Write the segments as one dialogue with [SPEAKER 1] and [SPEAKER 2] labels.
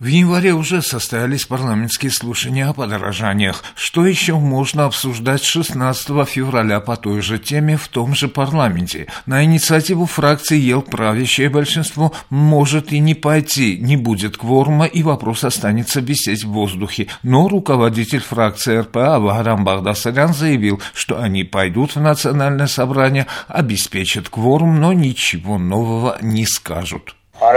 [SPEAKER 1] В январе уже состоялись парламентские слушания о подорожаниях. Что еще можно обсуждать 16 февраля по той же теме в том же парламенте? На инициативу фракции ЕЛК правящее большинство может и не пойти, не будет кворума и вопрос останется висеть в воздухе. Но руководитель фракции РПА Ваграм Багдасарян заявил, что они пойдут в национальное собрание, обеспечат кворум, но ничего нового не скажут.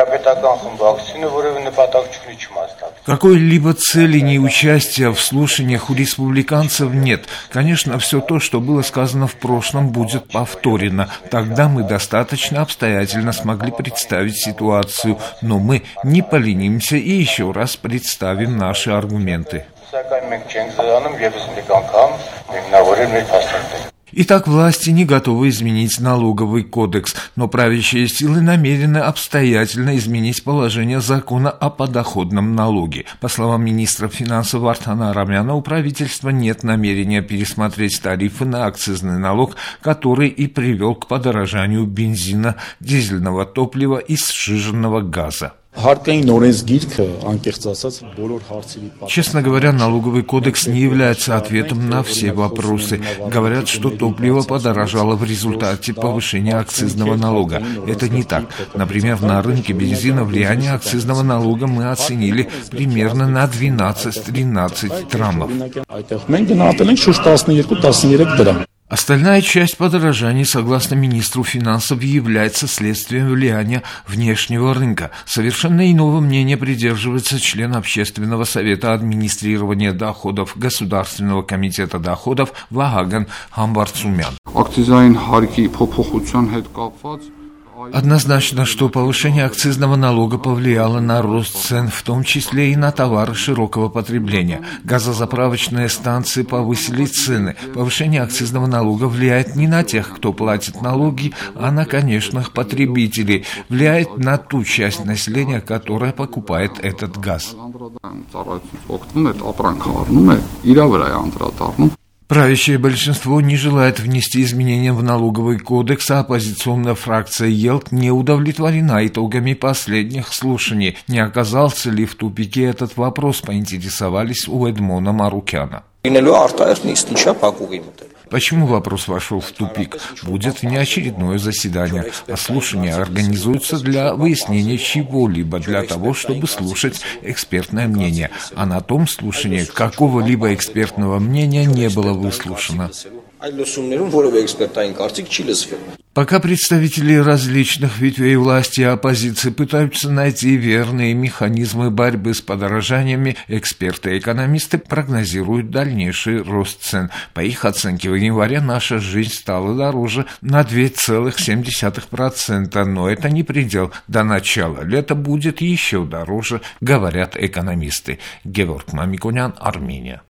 [SPEAKER 1] Какой-либо цели неучастия в слушаниях у республиканцев нет. Конечно, все то, что было сказано в прошлом, будет повторено. Тогда мы достаточно обстоятельно смогли представить ситуацию, но мы не поленимся и еще раз представим наши аргументы. Итак, власти не готовы изменить налоговый кодекс, но правящие силы намерены обстоятельно изменить положение закона о подоходном налоге. По словам министра финансов Вартана Арамяна, у правительства нет намерения пересмотреть тарифы на акцизный налог, который и привел к подорожанию бензина, дизельного топлива и сжиженного газа. Честно говоря, налоговый кодекс не является ответом на все вопросы. Говорят, что топливо подорожало в результате повышения акцизного налога. Это не так. Например, на рынке бензина влияние акцизного налога мы оценили примерно на 12-13 траммов. Остальная часть подорожаний, согласно министру финансов, является следствием влияния внешнего рынка. Совершенно иного мнения придерживается член Общественного совета администрирования доходов Государственного комитета доходов Вагаган Хамбарцумян. Однозначно, что повышение акцизного налога повлияло на рост цен, в том числе и на товары широкого потребления. Газозаправочные станции повысили цены. Повышение акцизного налога влияет не на тех, кто платит налоги, а на конечных потребителей. Влияет на ту часть населения, которая покупает этот газ. Правящее большинство не желает внести изменения в налоговый кодекс, а оппозиционная фракция ЕЛК не удовлетворена итогами последних слушаний. Не оказался ли в тупике этот вопрос, поинтересовались у Эдмона Марукяна. Почему вопрос вошел в тупик? Будет внеочередное заседание, а слушания организуются для выяснения чего-либо, для того, чтобы слушать экспертное мнение. А на том слушании какого-либо экспертного мнения не было выслушано. Пока представители различных ветвей власти и оппозиции пытаются найти верные механизмы борьбы с подорожаниями, эксперты и экономисты прогнозируют дальнейший рост цен. По их оценке, в январе наша жизнь стала дороже на 2,7%, но это не предел. До начала лета будет еще дороже, говорят экономисты. Геворг Мамиконян, Армения.